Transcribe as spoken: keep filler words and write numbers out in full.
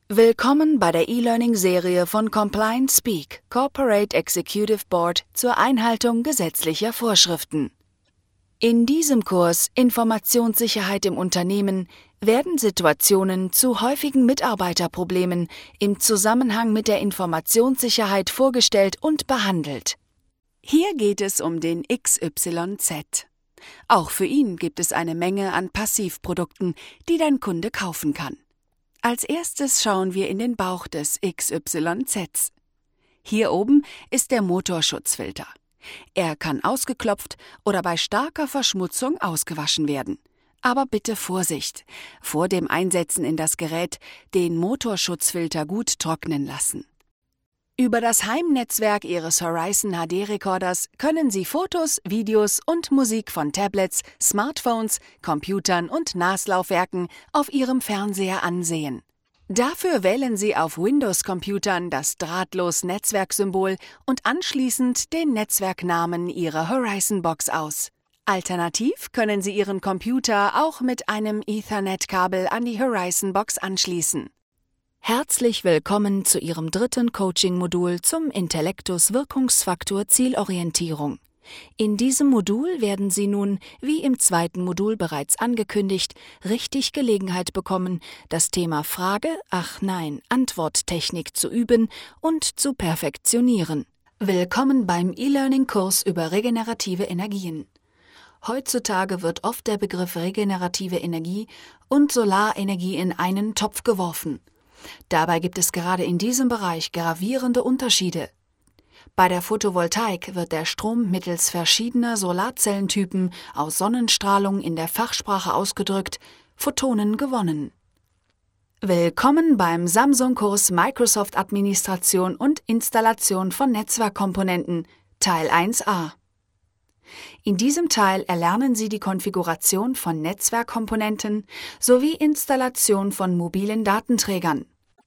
Willkommen bei der E-Learning-Serie von Compliance Speak, Corporate Executive Board zur Einhaltung gesetzlicher Vorschriften. In diesem Kurs Informationssicherheit im Unternehmen werden Situationen zu häufigen Mitarbeiterproblemen im Zusammenhang mit der Informationssicherheit vorgestellt und behandelt. Hier geht es um den X Y Z. Auch für ihn gibt es eine Menge an Passivprodukten, die dein Kunde kaufen kann. Als erstes schauen wir in den Bauch des X Y Z. Hier oben ist der Motorschutzfilter. Er kann ausgeklopft oder bei starker Verschmutzung ausgewaschen werden. Aber bitte Vorsicht! Vor dem Einsetzen in das Gerät den Motorschutzfilter gut trocknen lassen. Über das Heimnetzwerk Ihres Horizon H D-Recorders können Sie Fotos, Videos und Musik von Tablets, Smartphones, Computern und NAS-Laufwerken auf Ihrem Fernseher ansehen. Dafür wählen Sie auf Windows-Computern das Drahtlos-Netzwerksymbol und anschließend den Netzwerknamen Ihrer Horizon-Box aus. Alternativ können Sie Ihren Computer auch mit einem Ethernet-Kabel an die Horizon-Box anschließen. Herzlich willkommen zu Ihrem dritten Coaching-Modul zum Intellektus Wirkungsfaktor Zielorientierung. In diesem Modul werden Sie nun, wie im zweiten Modul bereits angekündigt, richtig Gelegenheit bekommen, das Thema Frage, ach nein, Antworttechnik zu üben und zu perfektionieren. Willkommen beim E-Learning-Kurs über regenerative Energien. Heutzutage wird oft der Begriff regenerative Energie und Solarenergie in einen Topf geworfen. Dabei gibt es gerade in diesem Bereich gravierende Unterschiede. Bei der Photovoltaik wird der Strom mittels verschiedener Solarzellentypen aus Sonnenstrahlung in der Fachsprache ausgedrückt, Photonen gewonnen. Willkommen beim Samsung-Kurs Microsoft Administration und Installation von Netzwerkkomponenten, Teil eins a. In diesem Teil erlernen Sie die Konfiguration von Netzwerkkomponenten sowie Installation von mobilen Datenträgern.